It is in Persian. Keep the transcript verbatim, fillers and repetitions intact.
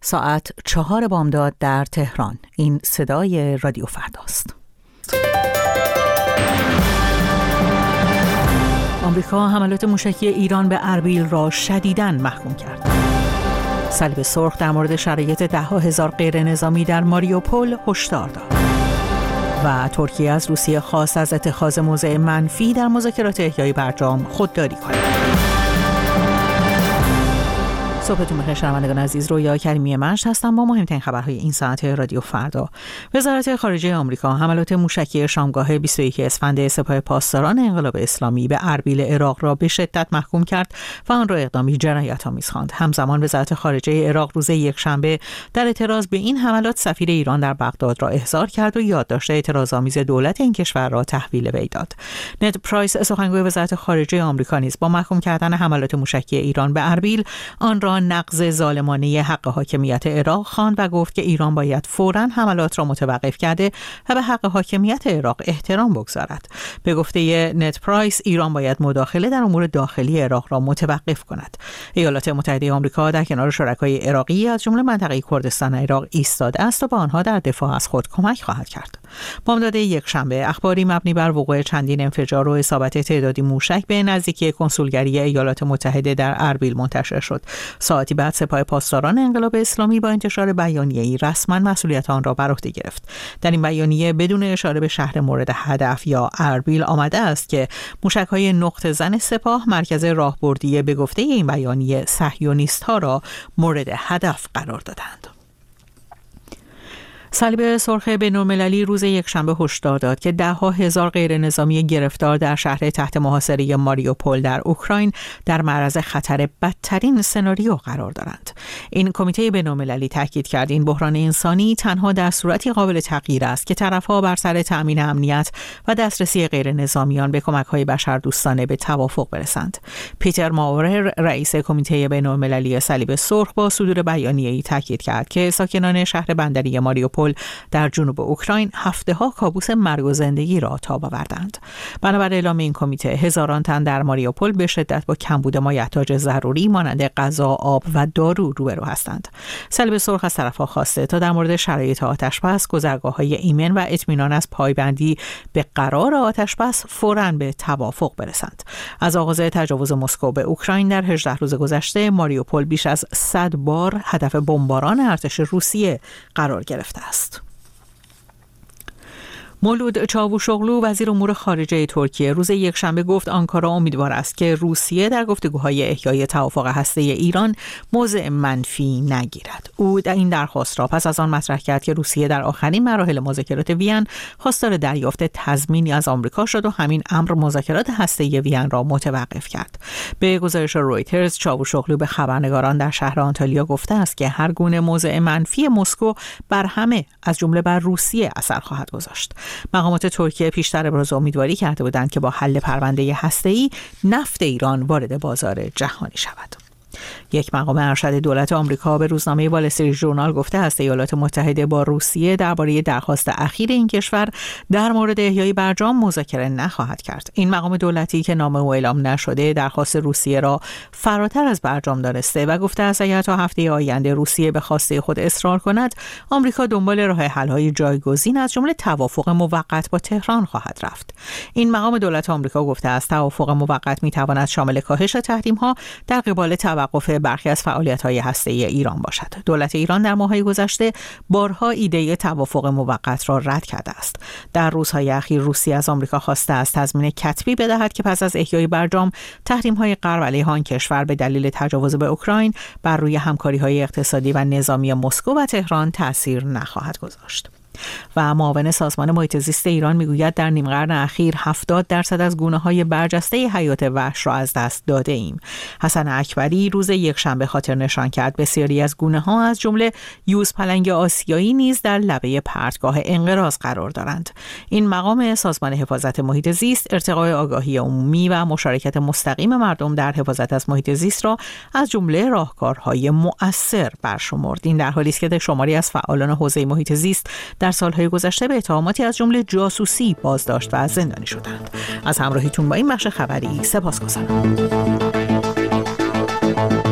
ساعت چهار بامداد در تهران. این صدای رادیو فرداست. آمریکا حملات موشکی ایران به اربیل را شدیداً محکوم کرد. صلیب سرخ در مورد شرایط ده ها هزار غیر نظامی در ماریوپول هشدار داد. و ترکیه از روسیه خواست از اتخاذ موضع منفی در مذاکرات احیای برجام خودداری کند. صبحتون بخیر شنوندگان عزیز، رویا کریمی منش هستم با مهمترین خبرهای این ساعت رادیو فردا. وزارت خارجه آمریکا حملات موشکی شامگاه بیست و یکم اسفند سپاه پاسداران انقلاب اسلامی به اربیل عراق را به شدت محکوم کرد و آن را اقدامی جنایت‌آمیز خواند. همزمان وزارت خارجه عراق روز یکشنبه در اعتراض به این حملات سفیر ایران در بغداد را احضار کرد و یادداشت اعتراض‌آمیز دولت این کشور را تحویل وی داد. نت پرایس سخنگوی وزارت خارجه آمریکا نیز با محکوم کردن حملات موشکی ایران به اربیل آن را نقض ظالمانه حق حاکمیت عراق خواند و گفت که ایران باید فوراً حملات را متوقف کرده و به حق حاکمیت عراق احترام بگذارد. به گفته نت پرایس، ایران باید مداخله در امور داخلی عراق را متوقف کند. ایالات متحده آمریکا در کنار شرکای عراقی از جمله منطقه کردستان عراق ایستاده است و با آنها در دفاع از خود کمک خواهد کرد. بامداد یکشنبه اخباری مبنی بر وقوع چندین انفجار و اصابت تعدادی موشک به نزدیکی کنسولگری ایالات متحده در اربیل منتشر شد. ساعتی بعد سپاه پاسداران انقلاب اسلامی با انتشار بیانیه‌ای رسما مسئولیت آن را بر عهده گرفت. در این بیانیه بدون اشاره به شهر مورد هدف یا اربیل آمده است که موشک‌های نقطه زن سپاه مرکز راهبردی به گفته این بیانیه صهیونیست‌ها را مورد هدف قرار دادند. صلیب سرخ بین‌المللی روز یکشنبه هشدار داد که ده ها هزار غیر نظامی گرفتار در شهر تحت محاصره ماریوپول در اوکراین در معرض خطر بدترین سناریو قرار دارند. این کمیته بین‌المللی تاکید کرد این بحران انسانی تنها در صورتی قابل تغییر است که طرف‌ها بر سر تأمین امنیت و دسترسی غیر نظامیان به کمک‌های بشردوستانه به توافق برسند. پیتر ماورر رئیس کمیته بین‌المللی صلیب سرخ با صدور بیانیه‌ای تاکید کرد که ساکنان شهر بندری ماریوپول در جنوب اوکراین هفته ها کابوس مرگ و زندگی را تاب آوردند. بنابر اعلام این کمیته هزاران تن در ماریوپول به شدت با کمبود مایحتاج ضروری مانند غذا، آب و دارو روبرو هستند. صلیب سرخ از طرفها خواسته تا در مورد شرایط آتش‌بس، گذرگاه‌های ایمن و اطمینان از پایبندی به قرار آتش‌بس فوراً به توافق برسند. از آغاز تجاوز مسکو به اوکراین در هجده روز گذشته ماریوپول بیش از صد بار هدف بمباران ارتش روسیه قرار گرفته است. مولود چاوشوغلو وزیر امور خارجه ترکیه روز یکشنبه گفت آنکارا امیدوار است که روسیه در گفتگوهای احیای توافق هسته‌ای ایران موضع منفی نگیرد. او در این درخواست را پس از آن مطرح کرد که روسیه در آخرین مراحل مذاکرات وین خواستار دریافت تضمینی از آمریکا شد و همین امر مذاکرات هسته‌ای وین را متوقف کرد. به گزارش رویترز، چاوشوغلو به خبرنگاران در شهر آنتالیا گفته است که هر گونه موضع منفی مسکو بر همه از جمله بر روسیه اثر خواهد گذاشت. مقامات ترکیه پیشتر ابراز امیدواری کرده بودند که با حل پرونده هسته‌ای نفت ایران وارد بازار جهانی شود. یک مقام ارشد دولت آمریکا به روزنامه وال استریت ژورنال گفته است ایالات متحده با روسیه درباره درخواست اخیر این کشور در مورد احیای برجام مذاکره نخواهد کرد. این مقام دولتی که نام او اعلام نشده درخواست روسیه را فراتر از برجام دانسته و گفته است اگر تا هفته آینده روسیه به خواسته خود اصرار کند، آمریکا دنبال راه حل‌های جایگزین از جمله توافق موقت با تهران خواهد رفت. این مقام دولت آمریکا گفته است توافق موقت می‌تواند شامل کاهش تحریم‌ها در قبال توقف برخی از فعالیت‌های هسته‌ای ایران باشد. دولت ایران در ماه‌های گذشته بارها ایده توافق موقت را رد کرده است. در روزهای اخیر روسیه از آمریکا خواسته است تضمین کتبی بدهد که پس از احیای برجام تحریم‌های غرب علیه آن کشور به دلیل تجاوز به اوکراین بر روی همکاری‌های اقتصادی و نظامی مسکو و تهران تأثیر نخواهد گذاشت. و معاون سازمان محیط زیست ایران میگوید در نیم قرن اخیر هفتاد درصد از گونه‌های برجسته حیات وحش را از دست داده ایم. حسن اکبری روز یکشنبه خاطر نشان کرد بسیاری از گونه‌ها از جمله یوز پلنگ آسیایی نیز در لبه پرتگاه انقراض قرار دارند. این مقام سازمان حفاظت محیط زیست ارتقای آگاهی عمومی و مشارکت مستقیم مردم در حفاظت از محیط زیست را از جمله راهکارهای مؤثر برشمرد. این در حالی است که شماری از فعالان حوزه محیط زیست در سالهای گذشته به اتهاماتی از جمله جاسوسی بازداشت و زندانی شدند. از همراهیتون با این بخش خبری سپاسگزارم.